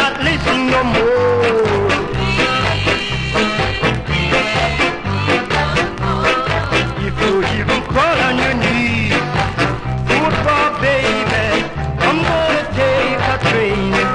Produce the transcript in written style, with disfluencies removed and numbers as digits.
not listen no more. If you even crawl on your knees, football baby, I'm gonna take a train.